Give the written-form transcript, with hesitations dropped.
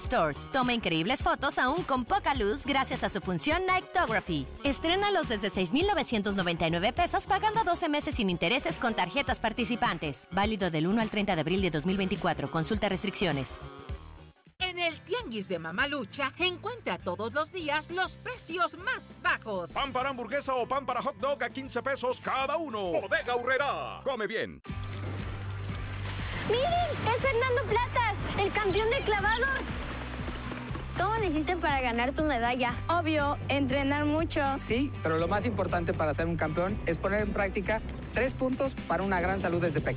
Stores. Toma increíbles fotos aún con poca luz gracias a su función Nightography. Estrénalos desde 6,999 pesos pagando 12 meses sin intereses con tarjetas participantes. Válido del 1 al 30 de abril de 2024. Consulta restricciones. En el Tianguis de Mamalucha, encuentra todos los días los precios más bajos. Pan para hamburguesa o pan para hot dog a 15 pesos cada uno. Bodega Aurrerá. Come bien. ¡Miren! ¡Es Fernando Platas, el campeón de clavados! ¿Cómo le hiciste para ganar tu medalla? Obvio, entrenar mucho. Sí, pero lo más importante para ser un campeón es poner en práctica 3 puntos para una gran salud desde pequeño.